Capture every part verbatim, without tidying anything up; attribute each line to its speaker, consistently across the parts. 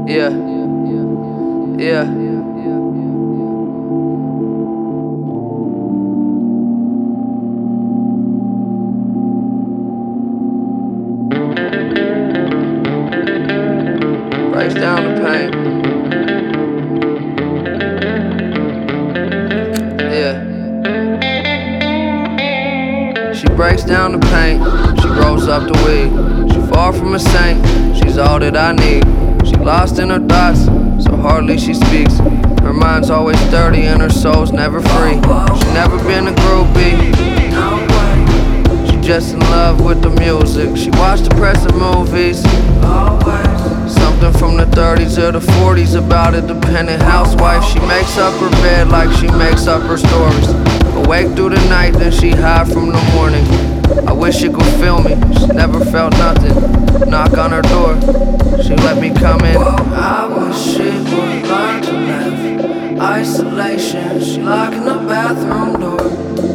Speaker 1: Yeah, yeah. Breaks down the pain. Yeah. She breaks down the pain. She grows up the weed. She far from a saint. She's all that I need. She lost in her thoughts, so hardly she speaks. Her mind's always dirty and her soul's never free. She never been a groupie. She just in love with the music. She watched depressive movies. Something from the thirties or the forties about a dependent housewife. She makes up her bed like she makes up her stories. Awake through the night, then she high from the morning. I wish you could feel me. She never felt nothing. Knock on her door, she let me come in.
Speaker 2: I wish she would learn to live isolation. She locking the bathroom door.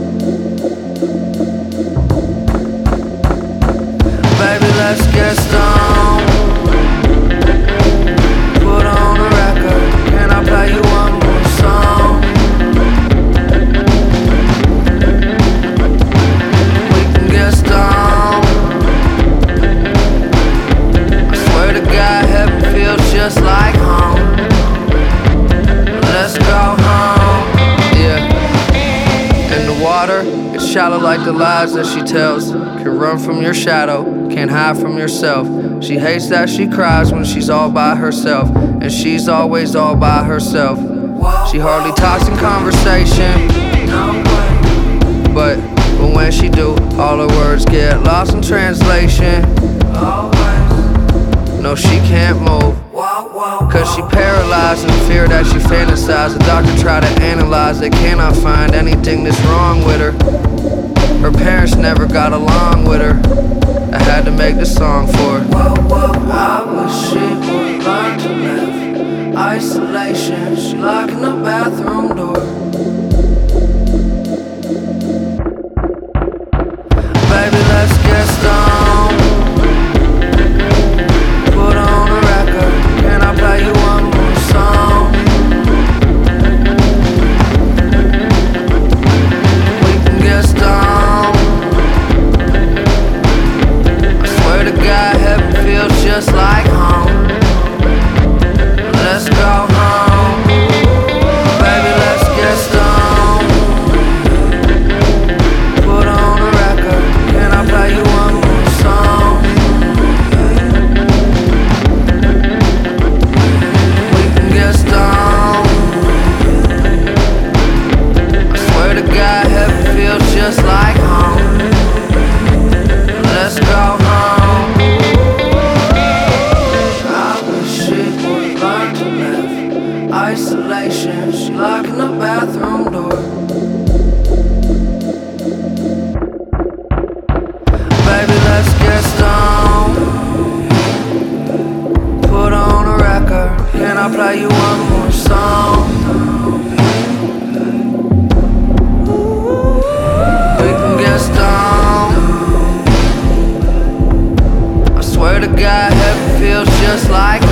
Speaker 2: Baby, let's get stoned. Put on a record. Can I play you one more song? We can get stoned. I swear to God, heaven feels just like home. Let's go home.
Speaker 1: Yeah. In the water, it's shallow like the lies that she tells. Can run from your shadow, can't hide from yourself. She hates that she cries when she's all by herself, and she's always all by herself. She hardly talks in conversation, but, but when she do, all her words get lost in translation. No, she can't move, cause she paralyzed in fear that she fantasized. The doctor tried to analyze, they cannot find anything that's wrong with her. Her parents never got along with her. I had to make this song for her.
Speaker 2: I wish she would learn to live isolation. She locking the bathroom door. Baby, let's get stoned. Put on a record. Can I play you one more song? We can get stoned. God, heaven feels just like home. Let's go home. Baby, let's get stoned. Put on a record. Can I play you one more song? We can get stoned. I swear to God, heaven feels just like home. Let's go home. Isolation, she locking the bathroom door. Baby, let's get stoned. Put on a record. Can I play you one more song? We can get stoned. I swear to God, heaven feels just like